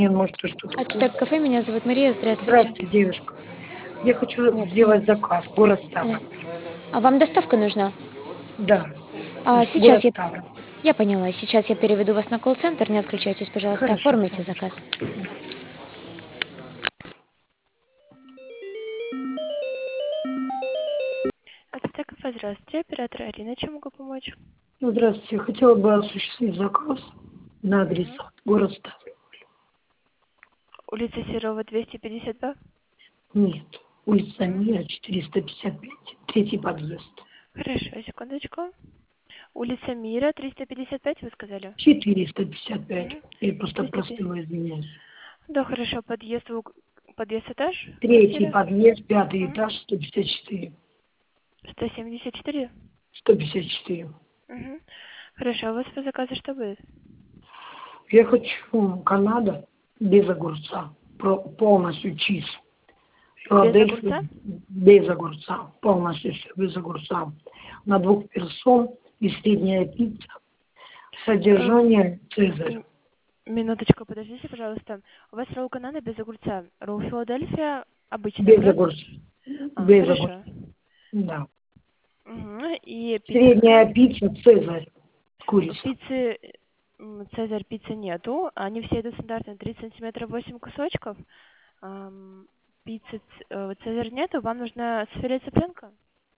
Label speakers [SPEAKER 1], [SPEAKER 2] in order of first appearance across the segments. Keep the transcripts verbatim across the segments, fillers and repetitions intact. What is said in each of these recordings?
[SPEAKER 1] Может, что-то
[SPEAKER 2] Ацтек кафе, меня зовут Мария, здравствуйте.
[SPEAKER 1] Здравствуйте, девушка. Я хочу
[SPEAKER 2] Вот.
[SPEAKER 1] сделать заказ. Город
[SPEAKER 2] Э,
[SPEAKER 1] Ставрополь.
[SPEAKER 2] А вам доставка нужна?
[SPEAKER 1] Да,
[SPEAKER 2] А, сейчас
[SPEAKER 1] город
[SPEAKER 2] я...
[SPEAKER 1] Ставрополь.
[SPEAKER 2] Я поняла. Сейчас я переведу вас на колл-центр. Не отключайтесь, пожалуйста.
[SPEAKER 1] Хорошо,
[SPEAKER 2] Оформите
[SPEAKER 1] солнышко.
[SPEAKER 2] заказ.
[SPEAKER 3] Ацтек кафе, здравствуйте. Оператор Арина, чем могу помочь?
[SPEAKER 1] Ну, здравствуйте. Я хотела бы осуществить заказ на адрес
[SPEAKER 3] Угу.
[SPEAKER 1] город Ставрополь.
[SPEAKER 3] Улица Серова, двести пятьдесят два.
[SPEAKER 1] Нет, улица
[SPEAKER 3] Угу.
[SPEAKER 1] Мира, четыреста пятьдесят пять, третий подъезд.
[SPEAKER 3] Хорошо, секундочку. Улица Мира, триста пятьдесят пять, вы сказали?
[SPEAKER 1] четыреста пятьдесят пять.
[SPEAKER 3] Угу.
[SPEAKER 1] Я просто
[SPEAKER 3] триста пятьдесят.
[SPEAKER 1] простыла, извиняюсь.
[SPEAKER 3] Да, хорошо, подъезд, в уг- подъезд этаж,
[SPEAKER 1] Третий
[SPEAKER 3] квартира?
[SPEAKER 1] подъезд, пятый
[SPEAKER 3] Угу.
[SPEAKER 1] этаж, сто пятьдесят четыре.
[SPEAKER 3] сто семьдесят четыре?
[SPEAKER 1] сто пятьдесят четыре.
[SPEAKER 3] Угу. Хорошо, а у вас по заказу что будет?
[SPEAKER 1] Я хочу Канада без огурца. Про- полностью чиз.
[SPEAKER 3] Без
[SPEAKER 1] Филадельфия
[SPEAKER 3] огурца?
[SPEAKER 1] без огурца. Полностью все без огурца. На двух персон и средняя пицца.
[SPEAKER 3] Эм,
[SPEAKER 1] Содержание Цезарь.
[SPEAKER 3] м- минуточку, подождите, пожалуйста. У вас ролл Канада без огурца. Ролл Филадельфия обычный,
[SPEAKER 1] Без
[SPEAKER 3] правильно?
[SPEAKER 1] огурца.
[SPEAKER 3] А,
[SPEAKER 1] Без огурца.
[SPEAKER 3] хорошо.
[SPEAKER 1] Да.
[SPEAKER 3] Угу. И пицца какая?
[SPEAKER 1] Средняя пицца Цезарь. Курица.
[SPEAKER 3] Пиццы, м, Цезарь пиццы нету. Они все идут стандартно тридцать сантиметров, восемь кусочков. Ам, Пиццы ц- э, Цезарь нету. Вам нужна с филе цыпленка?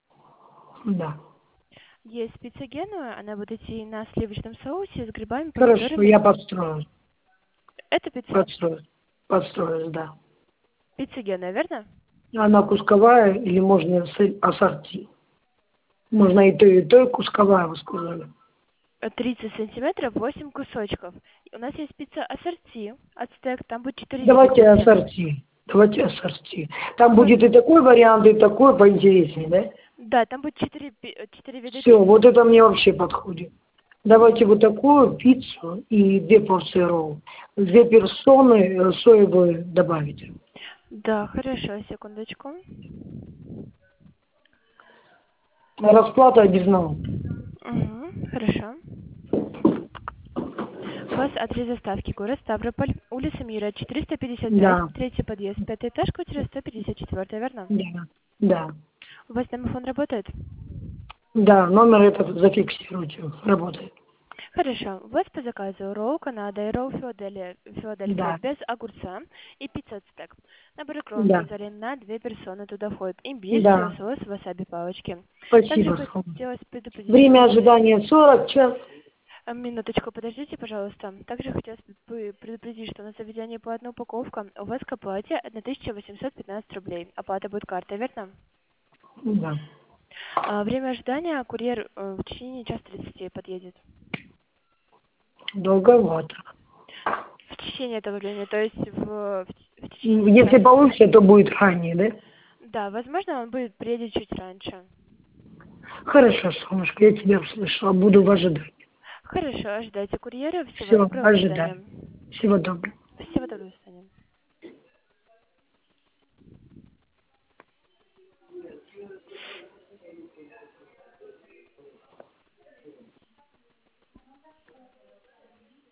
[SPEAKER 1] Да.
[SPEAKER 3] Есть пицца Генуа. Она будет идти на сливочном соусе с грибами,
[SPEAKER 1] Хорошо,
[SPEAKER 3] помидорами.
[SPEAKER 1] я подстрою.
[SPEAKER 3] Это пицца.
[SPEAKER 1] Подстрою. Подстрою, да.
[SPEAKER 3] Пицца Генуа, верно?
[SPEAKER 1] Она кусковая или можно с- ассорти? Можно и то, и то, и кусковая, вы сказали.
[SPEAKER 3] Э, тридцать сантиметров, восемь кусочков. У нас есть пицца ассорти, ацтек, там будет четыре вида
[SPEAKER 1] Давайте
[SPEAKER 3] пиццы.
[SPEAKER 1] ассорти. Давайте ассорти. Там
[SPEAKER 3] Хо-
[SPEAKER 1] будет и такой вариант, и такой поинтереснее, да?
[SPEAKER 3] Да, там будет четыре, пи- э, четыре вида
[SPEAKER 1] Все,
[SPEAKER 3] пиццы.
[SPEAKER 1] вот это мне вообще подходит. Давайте вот такую пиццу и две порции ролл. Две персоны э, соевые добавите.
[SPEAKER 3] Да, хорошо, секундочку.
[SPEAKER 1] Расплата без налога.
[SPEAKER 3] Угу, хорошо. У вас адрес доставки город Ставрополь, улица Мира, четыреста пятьдесят пять,
[SPEAKER 1] Да,
[SPEAKER 3] третий подъезд, пятый этаж, квартира сто пятьдесят четыре, верно?
[SPEAKER 1] да, да.
[SPEAKER 3] У вас домофон работает?
[SPEAKER 1] Да, номер этот зафиксируйте, работает.
[SPEAKER 3] Хорошо. У вас по заказу ролл Канада и ролл Филадельфия, Филадельфия
[SPEAKER 1] Да,
[SPEAKER 3] без огурца и пицца ацтек. Набор кром
[SPEAKER 1] да,
[SPEAKER 3] Цезарь на две персоны туда входит. Имбирь,
[SPEAKER 1] да.
[SPEAKER 3] соус, васаби палочки. Также
[SPEAKER 1] Спасибо, солнце.
[SPEAKER 3] хотелось предупредить, что у
[SPEAKER 1] Время
[SPEAKER 3] нас есть...
[SPEAKER 1] ожидания сорок час.
[SPEAKER 3] А, Минуточку, подождите, пожалуйста. Также хотелось бы предупредить, что на заведение платная упаковка. У вас к оплате тысяча восемьсот пятнадцать рублей. Оплата будет картой, верно?
[SPEAKER 1] Да.
[SPEAKER 3] А, время ожидания курьер э, в течение часа тридцати подъедет.
[SPEAKER 1] Долговато.
[SPEAKER 3] В течение этого времени, то есть в, в, в
[SPEAKER 1] М,
[SPEAKER 3] течение
[SPEAKER 1] Если
[SPEAKER 3] часа.
[SPEAKER 1] получится, то будет ранее, да?
[SPEAKER 3] Да, возможно, он будет приедет чуть раньше.
[SPEAKER 1] Хорошо, солнышко, я тебя услышала. Буду в ожидании.
[SPEAKER 3] Хорошо, ожидайте курьера. Всего
[SPEAKER 1] Все,
[SPEAKER 3] доброго, до свидания.
[SPEAKER 1] ожидаю. Всего доброго.
[SPEAKER 3] Всего доброго.